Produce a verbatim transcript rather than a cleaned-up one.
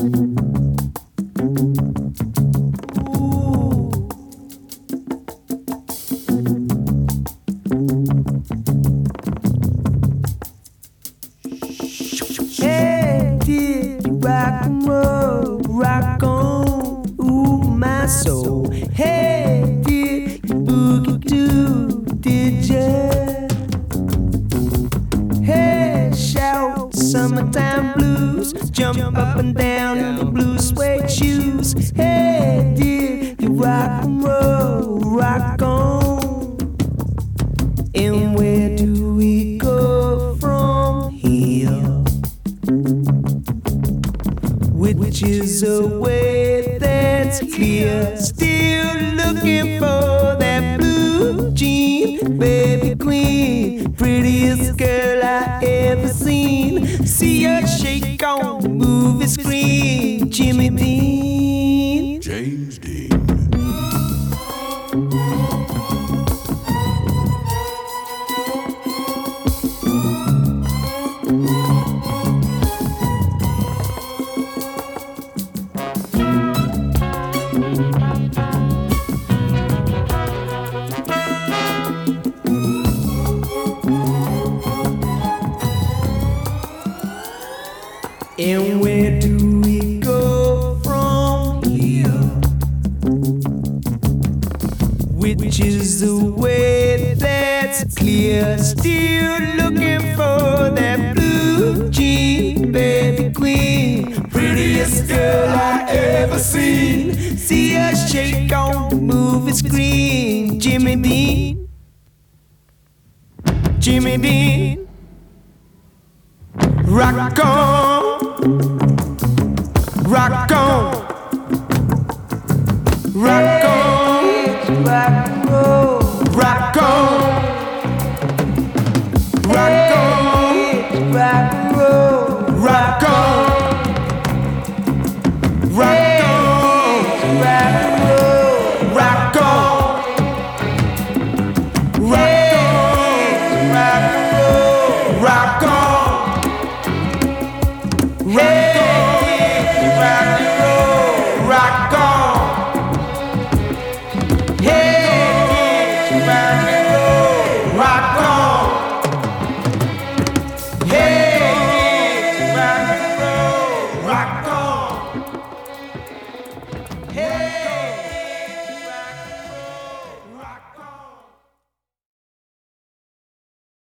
Hey, did you rock and roll, rock on, ooh, my soul. Hey, did you boogie do, did ya? Hey, shout summertime blues, jump up and down in the blue suede shoes. Hey, did you rock and roll, rock on? And where do we go from here? Which is a way that's clear. Still looking for that blue jean, baby queen, prettiest girl I ever seen. See her shake on the movie screen. Jimmy Dean, James Dean. and where do we go from here? Which is the way that's clear. Still looking for that blue jean, baby queen, prettiest girl I ever seen. See her shake on the movie screen. Jimmy Dean, Jimmy Dean, rock on.